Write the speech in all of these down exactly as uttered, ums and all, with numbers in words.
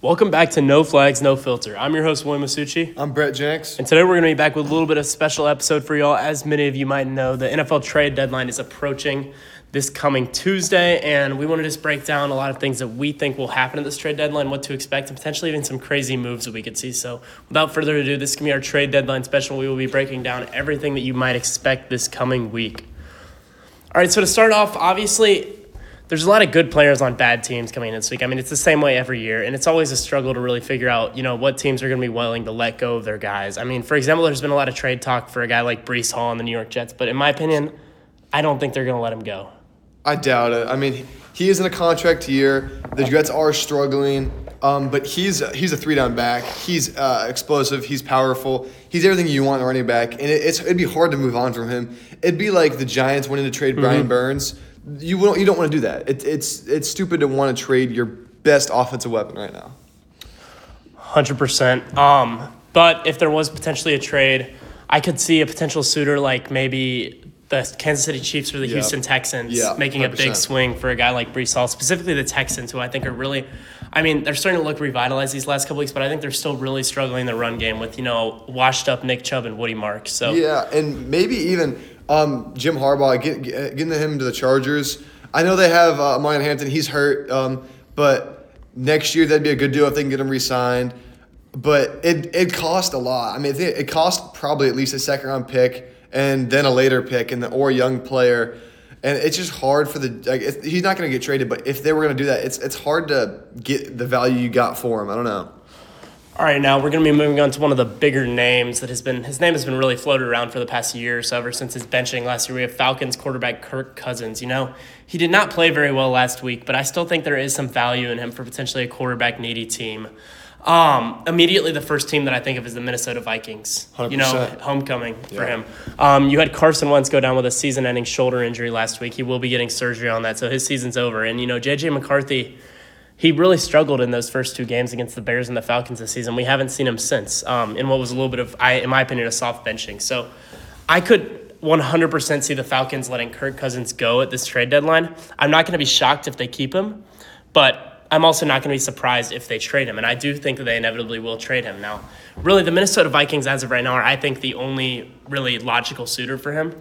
Welcome back to No Flags, No Filter. I'm your host, William Masucci. I'm Brett Jenks. And today we're going to be back with a little bit of special episode for y'all. As many of you might know, the N F L trade deadline is approaching this coming Tuesday, and we want to just break down a lot of things that we think will happen at this trade deadline, what to expect, and potentially even some crazy moves that we could see. So without further ado, this is going to be our trade deadline special. We will be breaking down everything that you might expect this coming week. All right, so to start off, obviously, there's a lot of good players on bad teams coming in this week. I mean, it's the same way every year, and it's always a struggle to really figure out, you know, what teams are going to be willing to let go of their guys. I mean, for example, there's been a lot of trade talk for a guy like Breece Hall on the New York Jets, but in my opinion, I don't think they're going to let him go. I doubt it. I mean, he is in a contract year. The Jets are struggling, um, but he's he's a three-down back. He's uh, explosive. He's powerful. He's everything you want in a running back, and it, it's it'd be hard to move on from him. It'd be like the Giants wanting to trade mm-hmm. Brian Burns. You won't. You don't want to do that. It, it's it's stupid to want to trade your best offensive weapon right now. one hundred percent. Um, but if there was potentially a trade, I could see a potential suitor like maybe the Kansas City Chiefs or the yeah. Houston Texans yeah, making a big swing for a guy like Breece Hall, specifically the Texans, who I think are really – I mean, they're starting to look revitalized these last couple weeks, but I think they're still really struggling in the run game with, you know, washed-up Nick Chubb and Woody Marks. So yeah, and maybe even um, Jim Harbaugh, get, get, getting him to the Chargers. I know they have uh, Marion Hampton. He's hurt, um, but next year that'd be a good deal if they can get him re-signed. But it it cost a lot. I mean, it, it cost probably at least a second-round pick and then a later pick and the, or a young player. And it's just hard for the like, – he's not going to get traded, but if they were going to do that, it's it's hard to get the value you got for him. I don't know. All right, now we're going to be moving on to one of the bigger names that has been – his name has been really floated around for the past year or so, ever since his benching last year. We have Falcons quarterback Kirk Cousins. You know, he did not play very well last week, but I still think there is some value in him for potentially a quarterback-needy team. Um, immediately, the first team that I think of is the Minnesota Vikings. one hundred percent. You know, homecoming yeah. for him. Um, you had Carson Wentz go down with a season-ending shoulder injury last week. He will be getting surgery on that, so his season's over. And, you know, J J McCarthy, he really struggled in those first two games against the Bears and the Falcons this season. We haven't seen him since um, in what was a little bit of, I, in my opinion, a soft benching. So I could one hundred percent see the Falcons letting Kirk Cousins go at this trade deadline. I'm not going to be shocked if they keep him, but I'm also not going to be surprised if they trade him, and I do think that they inevitably will trade him. Now, really, the Minnesota Vikings, as of right now, are, I think, the only really logical suitor for him.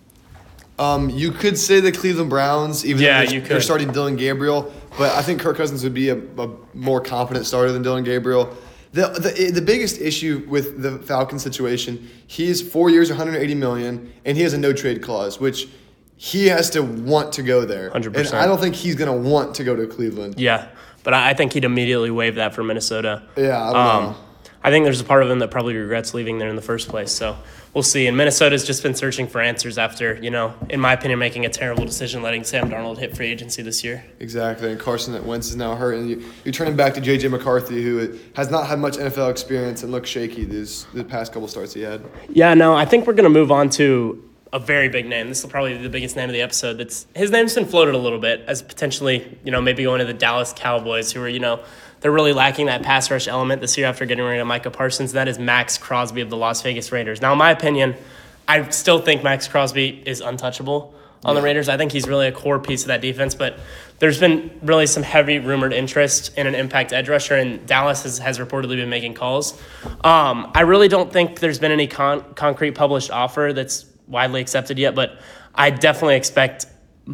Um, you could say the Cleveland Browns, even yeah, though they're, you could. they're starting Dylan Gabriel, but I think Kirk Cousins would be a, a more competent starter than Dylan Gabriel. The, the the biggest issue with the Falcons situation, he's four years, one hundred eighty million dollars, and he has a no-trade clause, which – he has to want to go there. one hundred percent. And I don't think he's going to want to go to Cleveland. Yeah, but I think he'd immediately waive that for Minnesota. Yeah, I don't um, know. I think there's a part of him that probably regrets leaving there in the first place. So we'll see. And Minnesota's just been searching for answers after, you know, in my opinion, making a terrible decision letting Sam Darnold hit free agency this year. Exactly. And Carson Wentz is now hurt. And you, you're turning back to J J McCarthy, who has not had much N F L experience and looked shaky these the past couple starts he had. Yeah, no, I think we're going to move on to a very big name. This will probably be the biggest name of the episode. That's his name's been floated a little bit as potentially, you know, maybe going to the Dallas Cowboys, who are, you know, they're really lacking that pass rush element this year after getting rid of Micah Parsons. That is Max Crosby of the Las Vegas Raiders. Now, in my opinion, I still think Max Crosby is untouchable on yeah. the Raiders. I think he's really a core piece of that defense, but there's been really some heavy rumored interest in an impact edge rusher, and Dallas has, has reportedly been making calls. Um, I really don't think there's been any con- concrete published offer that's widely accepted yet, but I definitely expect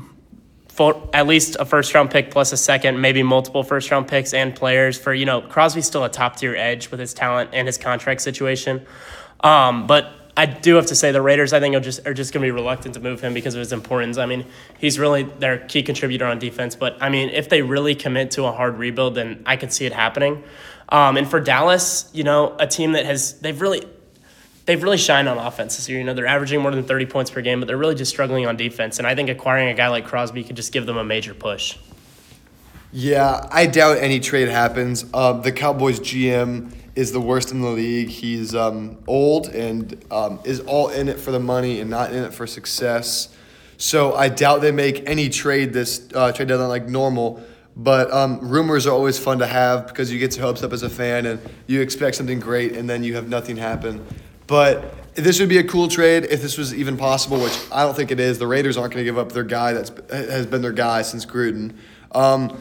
for at least a first-round pick plus a second, maybe multiple first-round picks and players for, you know, Crosby's still a top-tier edge with his talent and his contract situation. Um, but I do have to say the Raiders, I think, are just, are just going to be reluctant to move him because of his importance. I mean, he's really their key contributor on defense. But, I mean, if they really commit to a hard rebuild, then I could see it happening. Um, and for Dallas, you know, a team that has – they've really – They've really shined on offense this year. You know, they're averaging more than thirty points per game, but they're really just struggling on defense. And I think acquiring a guy like Crosby could just give them a major push. Yeah, I doubt any trade happens. Uh, the Cowboys G M is the worst in the league. He's um, old and um, is all in it for the money and not in it for success. So I doubt they make any trade this uh, trade deadline like normal. But um, rumors are always fun to have because you get your hopes up as a fan and you expect something great and then you have nothing happen. But this would be a cool trade if this was even possible, which I don't think it is. The Raiders aren't going to give up their guy that's has been their guy since Gruden. Um,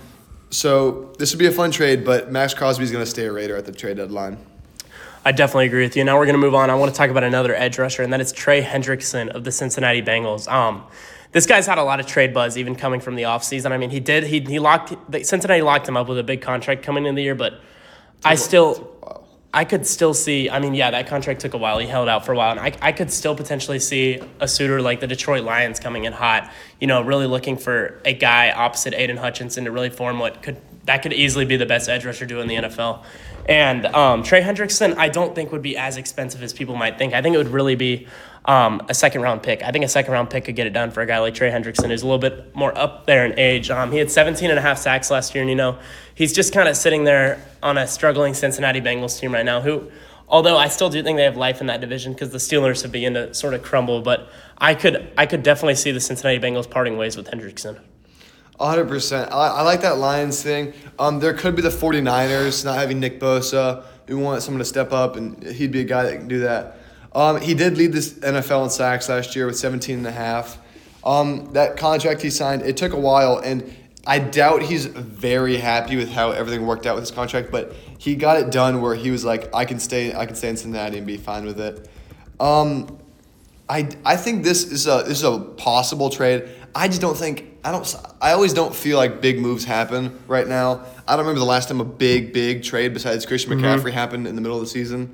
So this would be a fun trade, but Max Crosby is going to stay a Raider at the trade deadline. I definitely agree with you. Now we're going to move on. I want to talk about another edge rusher, and that is Trey Hendrickson of the Cincinnati Bengals. Um, this guy's had a lot of trade buzz, even coming from the offseason. I mean, he did. He he locked Cincinnati locked him up with a big contract coming in the year, but I still. I could still see, I mean, yeah, that contract took a while. He held out for a while. And I, I could still potentially see a suitor like the Detroit Lions coming in hot, you know, really looking for a guy opposite Aiden Hutchinson to really form what could, that could easily be the best edge rusher duo in the N F L. And um, Trey Hendrickson, I don't think would be as expensive as people might think. I think it would really be um, a second-round pick. I think a second-round pick could get it done for a guy like Trey Hendrickson, who's a little bit more up there in age. Um, he had seventeen and a half sacks last year, and, you know, he's just kind of sitting there on a struggling Cincinnati Bengals team right now, who, although I still do think they have life in that division because the Steelers have begun to sort of crumble, but I could I could definitely see the Cincinnati Bengals parting ways with Hendrickson. one hundred percent. I, I like that Lions thing. Um, there could be the 49ers not having Nick Bosa. We want someone to step up, and he'd be a guy that can do that. Um, he did lead this N F L in sacks last year with seventeen and a half. Um, that contract he signed, it took a while, and I doubt he's very happy with how everything worked out with his contract, but he got it done where he was like, I can stay I can stay in Cincinnati and be fine with it. Um, I, I think this is a this is a possible trade. I just don't think I don't I always don't feel like big moves happen right now. I don't remember the last time a big big trade besides Christian McCaffrey mm-hmm. happened in the middle of the season.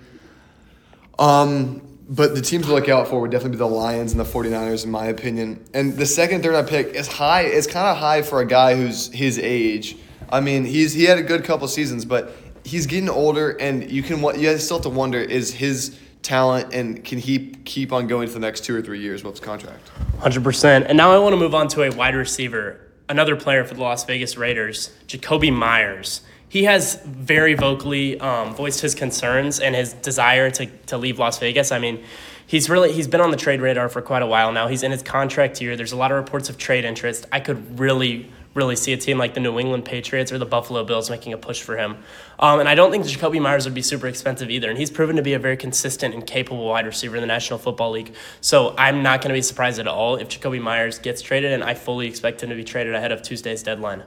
Um, but the teams to look out for would definitely be the Lions and the 49ers in my opinion. And the second third round pick is high. It's kind of high for a guy who's his age. I mean, he's he had a good couple seasons, but he's getting older, and you can you still have to wonder, is his talent and can he keep on going for the next two or three years with his contract? one hundred percent. And now I want to move on to a wide receiver, another player for the Las Vegas Raiders, Jakobi Meyers. He has very vocally um, voiced his concerns and his desire to, to leave Las Vegas. I mean, he's really he's been on the trade radar for quite a while now. He's in his contract year. There's a lot of reports of trade interest. I could really, really see a team like the New England Patriots or the Buffalo Bills making a push for him. Um, and I don't think Jakobi Meyers would be super expensive either. And he's proven to be a very consistent and capable wide receiver in the National Football League. So I'm not going to be surprised at all if Jakobi Meyers gets traded, and I fully expect him to be traded ahead of Tuesday's deadline.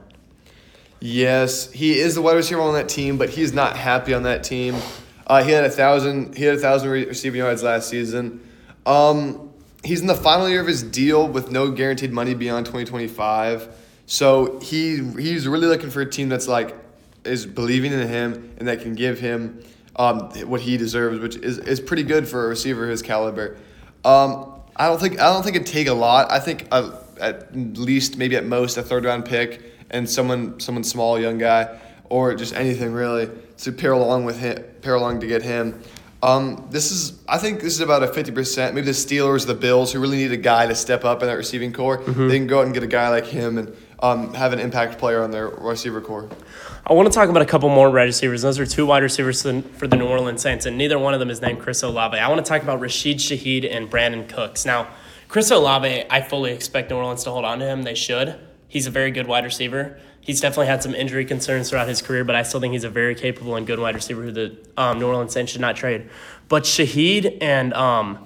Yes, he is the wide receiver on that team, but he's not happy on that team. Uh, he had a thousand. He had a thousand receiving yards last season. Um, he's in the final year of his deal with no guaranteed money beyond twenty twenty-five. So he he's really looking for a team that's like is believing in him and that can give him um, what he deserves, which is, is pretty good for a receiver his caliber. Um, I don't think I don't think it'd take a lot. I think a, at least maybe at most a third round pick and someone someone small, young guy, or just anything really to pair along with him, pair along to get him. Um, this is I think this is about a fifty percent. Maybe the Steelers, the Bills, who really need a guy to step up in that receiving core, mm-hmm. they can go out and get a guy like him and um, have an impact player on their receiver core. I want to talk about a couple more wide receivers. Those are two wide receivers for the New Orleans Saints, and neither one of them is named Chris Olave. I want to talk about Rashid Shaheed and Brandon Cooks. Now, Chris Olave, I fully expect New Orleans to hold on to him. They should. He's a very good wide receiver. He's definitely had some injury concerns throughout his career, but I still think he's a very capable and good wide receiver who the um, New Orleans Saints should not trade. But Shaheed and um,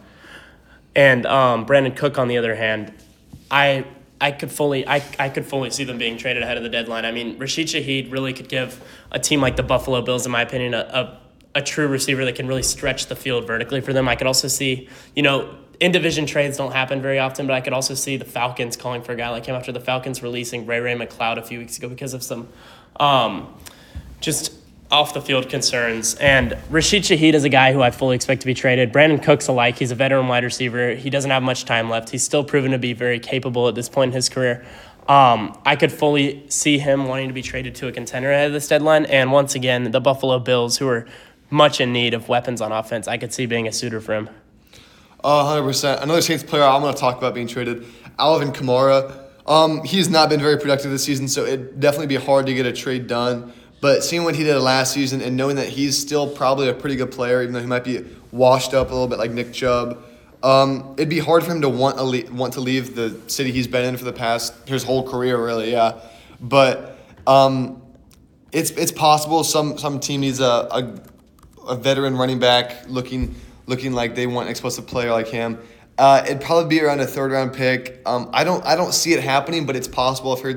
and um, Brandon Cook, on the other hand, I I could fully I, I could fully see them being traded ahead of the deadline. I mean, Rashid Shaheed really could give a team like the Buffalo Bills, in my opinion, a, a a true receiver that can really stretch the field vertically for them. I could also see, you know, in-division trades don't happen very often, but I could also see the Falcons calling for a guy like him after the Falcons releasing Ray Ray McCloud a few weeks ago because of some um, just off-the-field concerns. And Rashid Shaheed is a guy who I fully expect to be traded. Brandon Cooks alike. He's a veteran wide receiver. He doesn't have much time left. He's still proven to be very capable at this point in his career. Um, I could fully see him wanting to be traded to a contender ahead of this deadline. And once again, the Buffalo Bills, who are much in need of weapons on offense, I could see being a suitor for him. Uh, one hundred percent. Another Saints player I'm going to talk about being traded, Alvin Kamara. Um, he's not been very productive this season, so it'd definitely be hard to get a trade done. But seeing what he did last season and knowing that he's still probably a pretty good player, even though he might be washed up a little bit like Nick Chubb, um, it'd be hard for him to want a le- want to leave the city he's been in for the past his whole career, really. Yeah, but um, it's it's possible some some team needs a, a a veteran running back looking. looking like they want an explosive player like him. Uh, it'd probably be around a third round pick. Um, I don't I don't see it happening, but it's possible. I've heard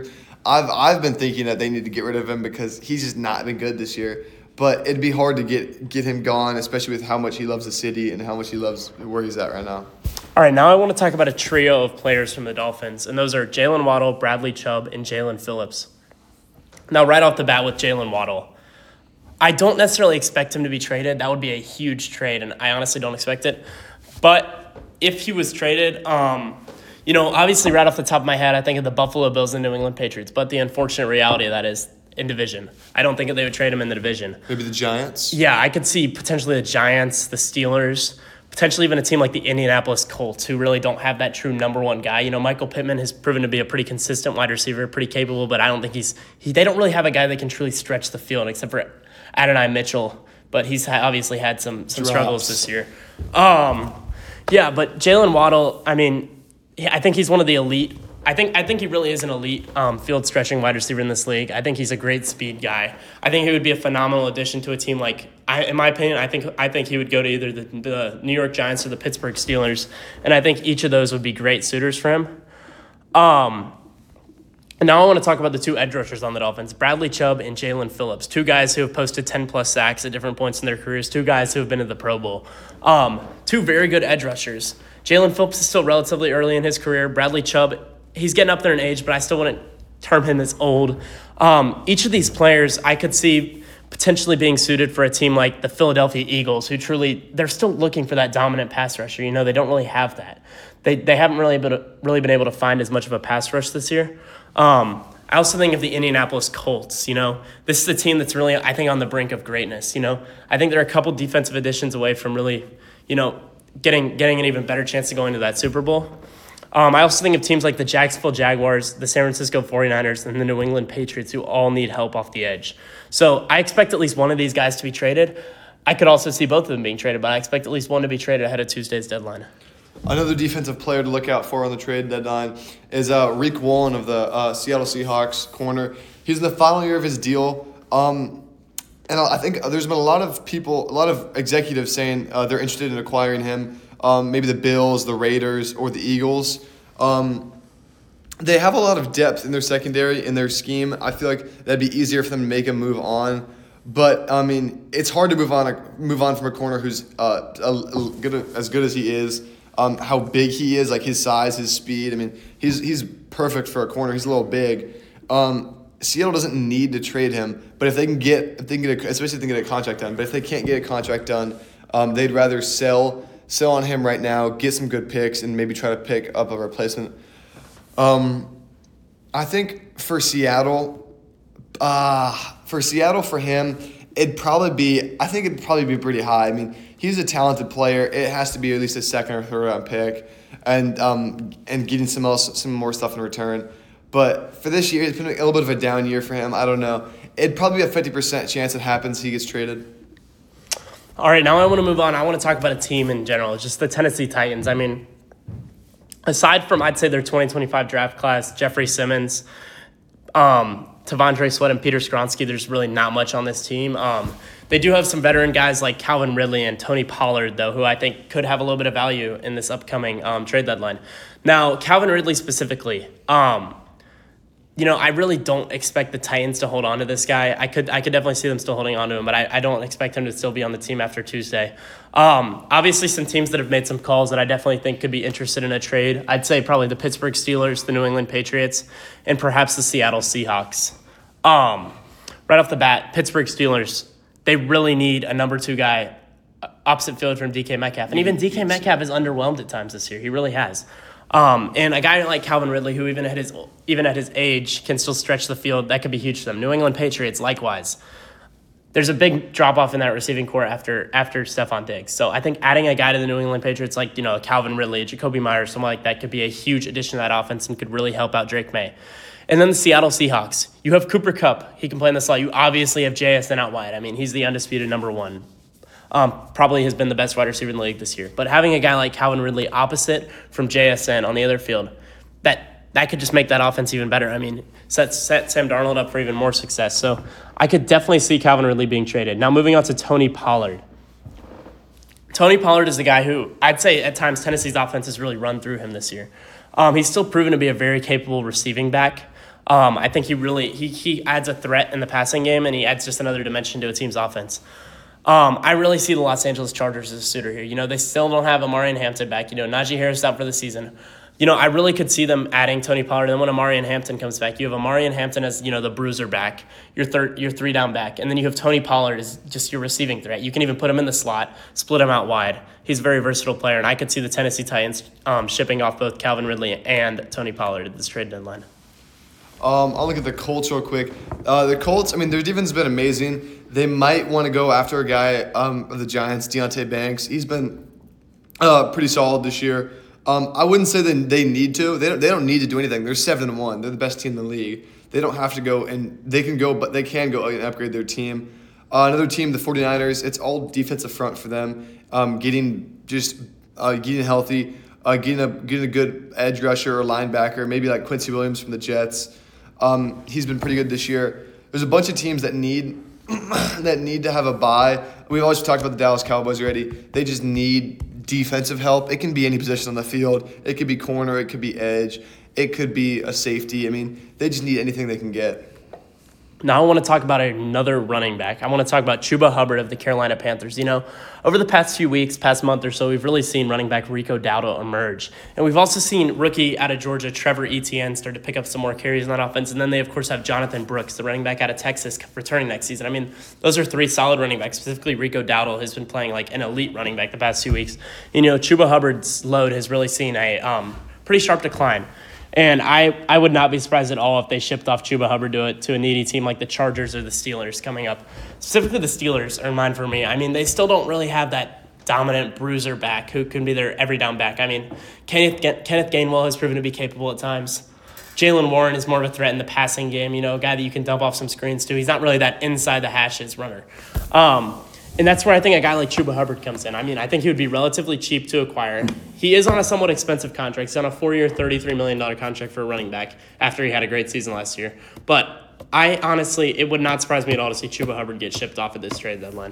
I've I've been thinking that they need to get rid of him because he's just not been good this year. But it'd be hard to get get him gone, especially with how much he loves the city and how much he loves where he's at right now. All right, now I want to talk about a trio of players from the Dolphins, and those are Jalen Waddle, Bradley Chubb, and Jalen Phillips. Now, right off the bat with Jalen Waddle, I don't necessarily expect him to be traded. That would be a huge trade, and I honestly don't expect it. But if he was traded, um, you know, obviously right off the top of my head, I think of the Buffalo Bills and New England Patriots. But the unfortunate reality of that is in division. I don't think that they would trade him in the division. Maybe the Giants? Yeah, I could see potentially the Giants, the Steelers, potentially even a team like the Indianapolis Colts who really don't have that true number one guy. You know, Michael Pittman has proven to be a pretty consistent wide receiver, pretty capable, but I don't think he's he, – they don't really have a guy that can truly stretch the field except for Adonai Mitchell, but he's ha- obviously had some, some struggles this year. Um, yeah, but Jalen Waddle, I mean, I think he's one of the elite – I think I think he really is an elite um, field-stretching wide receiver in this league. I think he's a great speed guy. I think he would be a phenomenal addition to a team like, I, in my opinion, I think I think he would go to either the, the New York Giants or the Pittsburgh Steelers, and I think each of those would be great suitors for him. Um, and now I want to talk about the two edge rushers on the Dolphins, Bradley Chubb and Jalen Phillips, two guys who have posted ten-plus sacks at different points in their careers, two guys who have been to the Pro Bowl, um, two very good edge rushers. Jalen Phillips is still relatively early in his career. Bradley Chubb, he's getting up there in age, but I still wouldn't term him as old. Um, each of these players I could see potentially being suited for a team like the Philadelphia Eagles, who truly, they're still looking for that dominant pass rusher. You know, they don't really have that. They they haven't really been, really been able to find as much of a pass rush this year. Um, I also think of the Indianapolis Colts, you know. This is a team that's really, I think, on the brink of greatness, you know. I think they're a couple defensive additions away from really, you know, getting getting an even better chance to go into that Super Bowl. Um, I also think of teams like the Jacksonville Jaguars, the San Francisco forty-niners, and the New England Patriots who all need help off the edge. So I expect at least one of these guys to be traded. I could also see both of them being traded, but I expect at least one to be traded ahead of Tuesday's deadline. Another defensive player to look out for on the trade deadline is uh, Riq Woolen of the uh, Seattle Seahawks corner. He's in the final year of his deal. Um, and I think there's been a lot of people, a lot of executives saying uh, they're interested in acquiring him. Um, maybe the Bills, the Raiders, or the Eagles. Um, they have a lot of depth in their secondary, in their scheme. I feel like that'd be easier for them to make a move on. But, I mean, it's hard to move on a, move on from a corner who's uh, a, a good, as good as he is, um, how big he is, like his size, his speed. I mean, he's he's perfect for a corner. He's a little big. Um, Seattle doesn't need to trade him, but if they can get, if they can get a, especially if they can get a contract done, but if they can't get a contract done, um, they'd rather sell sell on him right now, get some good picks, and maybe try to pick up a replacement. Um, I think for Seattle, uh, for Seattle, for him, it'd probably be, I think it'd probably be pretty high. I mean, he's a talented player. It has to be at least a second or third round pick, and um, and getting some else, some more stuff in return. But for this year, it's been a little bit of a down year for him. I don't know. It'd probably be a fifty percent chance it happens he gets traded. All right, now I want to move on. I want to talk about a team in general, just the Tennessee Titans. I mean, aside from, I'd say, their twenty twenty-five draft class, Jeffrey Simmons, um, Tavondre Sweat, and Peter Skronsky, there's really not much on this team. Um, they do have some veteran guys like Calvin Ridley and Tony Pollard, though, who I think could have a little bit of value in this upcoming um, trade deadline. Now, Calvin Ridley specifically, um, you know, I really don't expect the Titans to hold on to this guy. I could I could definitely see them still holding on to him, but I, I don't expect him to still be on the team after Tuesday. Um, obviously, some teams that have made some calls that I definitely think could be interested in a trade. I'd say probably the Pittsburgh Steelers, the New England Patriots, and perhaps the Seattle Seahawks. Um, right off the bat, Pittsburgh Steelers, they really need a number two guy opposite field from D K Metcalf. And even D K Metcalf has underwhelmed at times this year. He really has. Um, and a guy like Calvin Ridley, who even at his even at his age can still stretch the field, that could be huge for them. New England Patriots, likewise. There's a big drop-off in that receiving core after after Stephon Diggs. So I think adding a guy to the New England Patriots like, you know, Calvin Ridley, Jacoby Myers, someone like that could be a huge addition to that offense and could really help out Drake May. And then the Seattle Seahawks. You have Cooper Kupp. He can play in the slot. You obviously have J S N out wide. I mean, he's the undisputed number one. Um, probably has been the best wide receiver in the league this year. But having a guy like Calvin Ridley opposite from J S N on the other field, that that could just make that offense even better. I mean, set, set Sam Darnold up for even more success. So I could definitely see Calvin Ridley being traded. Now moving on to Tony Pollard. Tony Pollard is the guy who, I'd say at times Tennessee's offense has really run through him this year. Um, he's still proven to be a very capable receiving back. Um, I think he really he he adds a threat in the passing game, and he adds just another dimension to a team's offense. Um, I really see the Los Angeles Chargers as a suitor here. You know, they still don't have Amarian Hampton back. You know, Najee Harris out for the season. You know, I really could see them adding Tony Pollard. And then when Amarian Hampton comes back, you have Amarian Hampton as, you know, the bruiser back, your third, your three down back. And then you have Tony Pollard as just your receiving threat. You can even put him in the slot, split him out wide. He's a very versatile player. And I could see the Tennessee Titans um, shipping off both Calvin Ridley and Tony Pollard at this trade deadline. Um, I'll look at the Colts real quick. Uh, the Colts, I mean, their defense has been amazing. They might want to go after a guy um, of the Giants, Deonte Banks. He's been uh, pretty solid this year. Um, I wouldn't say that they need to. They don't, they don't need to do anything. They're seven and one. They're the best team in the league. They don't have to go, and they can go, but they can go and upgrade their team. Uh, another team, the 49ers, it's all defensive front for them. Um, getting just uh, getting healthy, uh, getting a getting a good edge rusher or linebacker, maybe like Quincy Williams from the Jets. Um, he's been pretty good this year. There's a bunch of teams that need that need to have a bye. We've always talked about the Dallas Cowboys already. They just need defensive help. It can be any position on the field. It could be corner. It could be edge. It could be a safety. I mean, they just need anything they can get. Now I want to talk about another running back. I want to talk about Chuba Hubbard of the Carolina Panthers. You know, over the past few weeks, past month or so, we've really seen running back Rico Dowdle emerge. And we've also seen rookie out of Georgia, Trevor Etienne, start to pick up some more carries in that offense. And then they, of course, have Jonathan Brooks, the running back out of Texas, returning next season. I mean, those are three solid running backs. Specifically, Rico Dowdle has been playing like an elite running back the past few weeks. You know, Chuba Hubbard's load has really seen a um, pretty sharp decline. And I, I would not be surprised at all if they shipped off Chuba Hubbard to a, to a needy team like the Chargers or the Steelers coming up. Specifically, the Steelers are in mind for me. I mean, they still don't really have that dominant bruiser back who can be their every down back. I mean, Kenneth Kenneth Gainwell has proven to be capable at times. Jaylen Warren is more of a threat in the passing game, you know, a guy that you can dump off some screens to. He's not really that inside the hashes runner. Um, And that's where I think a guy like Chuba Hubbard comes in. I mean, I think he would be relatively cheap to acquire. He is on a somewhat expensive contract. He's on a four-year, thirty-three million dollars contract for a running back after he had a great season last year. But I honestly, it would not surprise me at all to see Chuba Hubbard get shipped off at this trade deadline.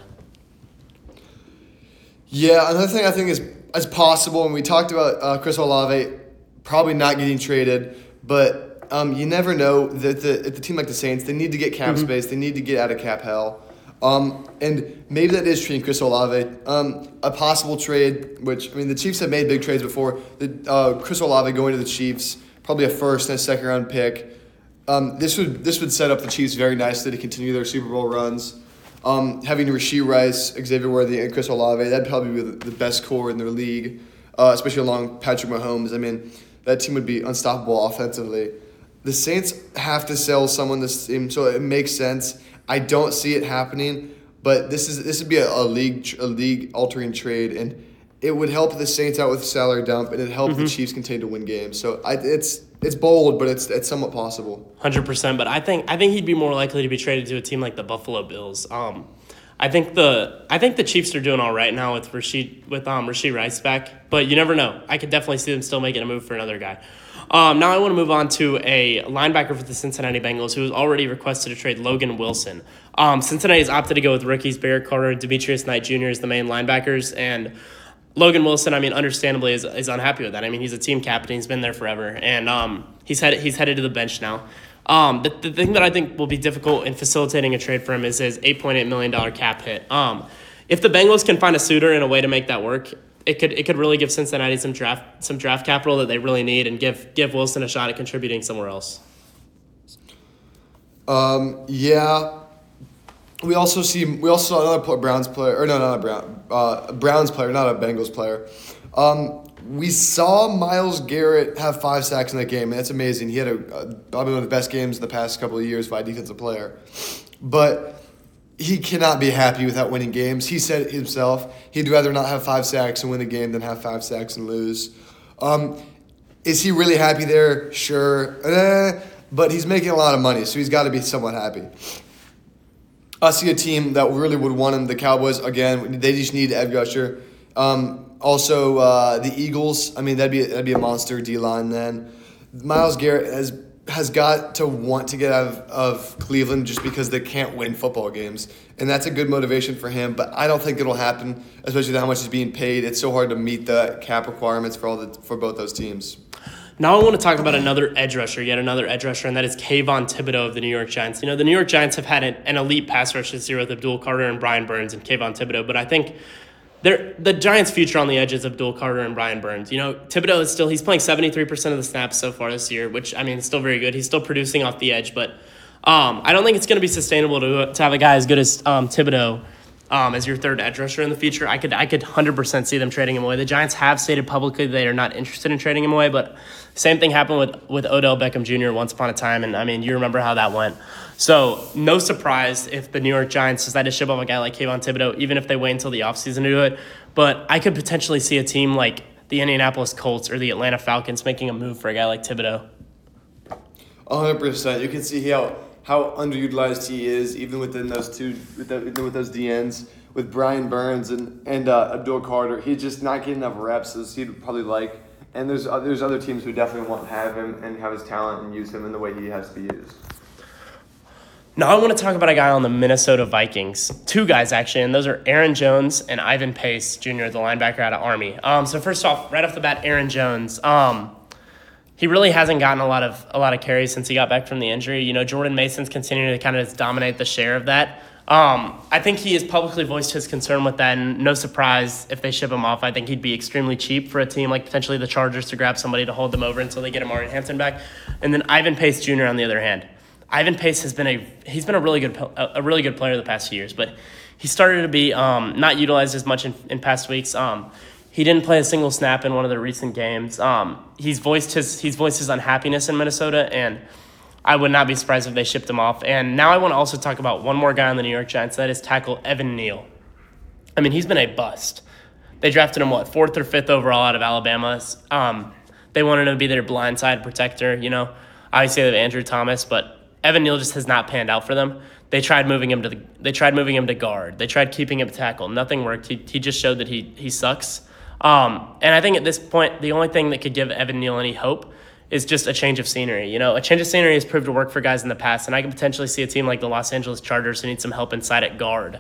Yeah, another thing I think is, is possible, and we talked about uh, Chris Olave probably not getting traded, but um, you never know that the, at the team like the Saints, they need to get cap mm-hmm. space. They need to get out of cap hell. Um, and maybe that is treating Chris Olave. Um, a possible trade, which, I mean, the Chiefs have made big trades before. The uh, Chris Olave going to the Chiefs, probably a first and a second round pick. Um, this would this would set up the Chiefs very nicely to continue their Super Bowl runs. Um, having Rashee Rice, Xavier Worthy, and Chris Olave, that'd probably be the, the best core in their league, uh, especially along Patrick Mahomes. I mean, that team would be unstoppable offensively. The Saints have to sell someone this team, so it makes sense. I don't see it happening, but this is this would be a, a league a league altering trade, and it would help the Saints out with salary dump, and it help mm-hmm. the Chiefs continue to win games. So I, it's it's bold, but it's it's somewhat possible. one hundred percent, but I think I think he'd be more likely to be traded to a team like the Buffalo Bills. Um, I think the I think the Chiefs are doing all right now with Rashee with um Rashee Rice back, but you never know. I could definitely see them still making a move for another guy. Um, now I want to move on to a linebacker for the Cincinnati Bengals who has already requested to trade Logan Wilson. Um, Cincinnati has opted to go with rookies Barrett Carter, Demetrius Knight Junior as the main linebackers, and Logan Wilson, I mean, understandably is is unhappy with that. I mean, he's a team captain. He's been there forever, and um, he's headed he's headed to the bench now. Um, the, the thing that I think will be difficult in facilitating a trade for him is his eight point eight million dollars cap hit. Um, if the Bengals can find a suitor and a way to make that work, it could it could really give Cincinnati some draft some draft capital that they really need, and give give Wilson a shot at contributing somewhere else. Um. Yeah. We also see we also saw another Browns player, or no, not a Brown, uh, Browns player, not a Bengals player. Um, we saw Myles Garrett have five sacks in that game, and that's amazing. He had a, a probably one of the best games in the past couple of years by a defensive player, but he cannot be happy without winning games. He said it himself. He'd rather not have five sacks and win a game than have five sacks and lose. Um, is he really happy there? Sure, eh, but he's making a lot of money, so he's got to be somewhat happy. I see a team that really would want him, the Cowboys, again, they just need edge rusher. Um, also, uh, the Eagles, I mean, that'd be, that'd be a monster D-line then. Myles Garrett has has got to want to get out of, of Cleveland just because they can't win football games. And that's a good motivation for him, but I don't think it'll happen, especially with how much he's being paid. It's so hard to meet the cap requirements for all the for both those teams. Now I want to talk about another edge rusher, yet another edge rusher, and that is Kayvon Thibodeau of the New York Giants. You know, the New York Giants have had an, an elite pass rush this year with Abdul Carter and Brian Burns and Kayvon Thibodeau, but I think they're, the Giants' future on the edge is Abdul Carter and Brian Burns. You know, Thibodeau is still, he's playing seventy-three percent of the snaps so far this year, which, I mean, is still very good. He's still producing off the edge, but um, I don't think it's going to be sustainable to, to have a guy as good as um, Thibodeau Um, as your third edge rusher in the future. I could I could one hundred percent see them trading him away. The Giants have stated publicly they are not interested in trading him away, but same thing happened with, with Odell Beckham Junior once upon a time, and I mean, you remember how that went. So no surprise if the New York Giants decide to ship off a guy like Kayvon Thibodeau, even if they wait until the offseason to do it. But I could potentially see a team like the Indianapolis Colts or the Atlanta Falcons making a move for a guy like Thibodeau. one hundred percent. You can see how how underutilized he is, even within those two, with, the, with those D Ns, with Brian Burns and and uh, Abdul Carter. He's just not getting enough reps as he'd probably like. And there's uh, there's other teams who definitely want to have him and have his talent and use him in the way he has to be used. Now I want to talk about a guy on the Minnesota Vikings. Two guys, actually, and those are Aaron Jones and Ivan Pace Junior, the linebacker out of Army. Um, so first off, right off the bat, Aaron Jones. Um, He really hasn't gotten a lot of a lot of carries since he got back from the injury. You know, Jordan Mason's continuing to kind of dominate the share of that. Um, I think he has publicly voiced his concern with that, and no surprise if they ship him off. I think he'd be extremely cheap for a team like potentially the Chargers to grab somebody to hold them over until they get Amari Hampton back. And then Ivan Pace Junior on the other hand, Ivan Pace has been a he's been a really good a really good player the past few years, but he started to be um, not utilized as much in, in past weeks. Um, He didn't play a single snap in one of the recent games. Um, he's voiced his he's voiced his unhappiness in Minnesota, and I would not be surprised if they shipped him off. And now I want to also talk about one more guy on the New York Giants. That is tackle Evan Neal. I mean, he's been a bust. They drafted him, what, fourth or fifth overall out of Alabama. Um, they wanted him to be their blindside protector, you know. Obviously, they have Andrew Thomas, but Evan Neal just has not panned out for them. They tried moving him to the, they tried moving him to guard. They tried keeping him tackle. Nothing worked. He he just showed that he he sucks. Um, and I think at this point, the only thing that could give Evan Neal any hope is just a change of scenery. You know, a change of scenery has proved to work for guys in the past, and I can potentially see a team like the Los Angeles Chargers who need some help inside at guard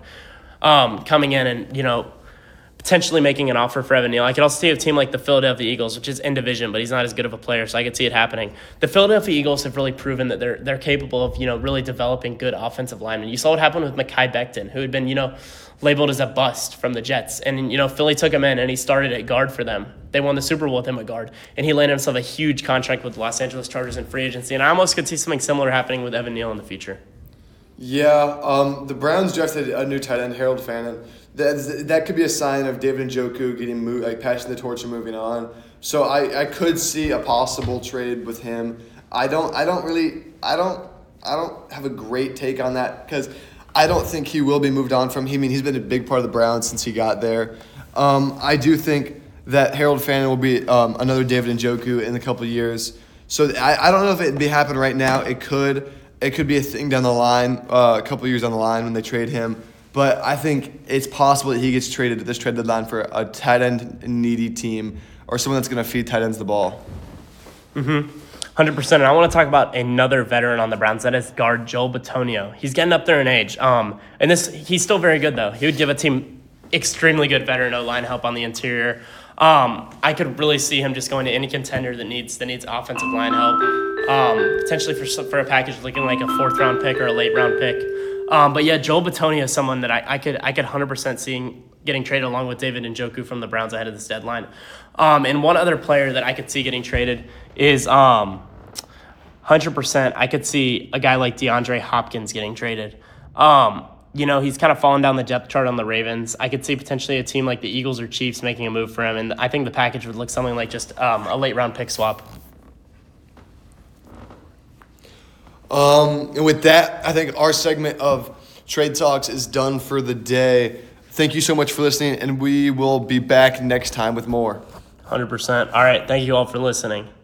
um, coming in and, you know, potentially making an offer for Evan Neal. I could also see a team like the Philadelphia Eagles, which is in division, but he's not as good of a player, so I could see it happening. The Philadelphia Eagles have really proven that they're they're capable of, you know, really developing good offensive linemen. You saw what happened with Mekhi Becton, who had been, you know, labeled as a bust from the Jets. And, you know, Philly took him in, and he started at guard for them. They won the Super Bowl with him at guard. And he landed himself a huge contract with the Los Angeles Chargers in free agency. And I almost could see something similar happening with Evan Neal in the future. Yeah, um, the Browns drafted a new tight end, Harold Fannin. That, that could be a sign of David Njoku getting moved, like passing the torch and moving on. So I, I could see a possible trade with him. I don't I don't really I don't I don't have a great take on that because I don't think he will be moved on from. I mean, he's been a big part of the Browns since he got there. Um, I do think that Harold Fannin will be um, another David Njoku in a couple of years. So I, I don't know if it'd be happening right now. It could. It could be a thing down the line, uh, a couple of years down the line when they trade him. But I think it's possible that he gets traded at this trade deadline for a tight end needy team or someone that's going to feed tight ends the ball. Mm-hmm. one hundred percent. And I want to talk about another veteran on the Browns. That is guard Joel Bitonio. He's getting up there in age. Um, and this he's still very good, though. He would give a team extremely good veteran O-line help on the interior. Um, I could really see him just going to any contender that needs that needs offensive line help, um, potentially for for a package looking like a fourth round pick or a late round pick. Um, but yeah, Joel Bitonio is someone that I, I could I could one hundred percent see getting traded along with David Njoku from the Browns ahead of this deadline. Um, and one other player that I could see getting traded is um, one hundred percent I could see a guy like DeAndre Hopkins getting traded. Um, you know, he's kind of fallen down the depth chart on the Ravens. I could see potentially a team like the Eagles or Chiefs making a move for him, and I think the package would look something like just um, a late-round pick swap. Um, and with that, I think our segment of Trade Talks is done for the day. Thank you so much for listening, and we will be back next time with more. one hundred percent. All right, thank you all for listening.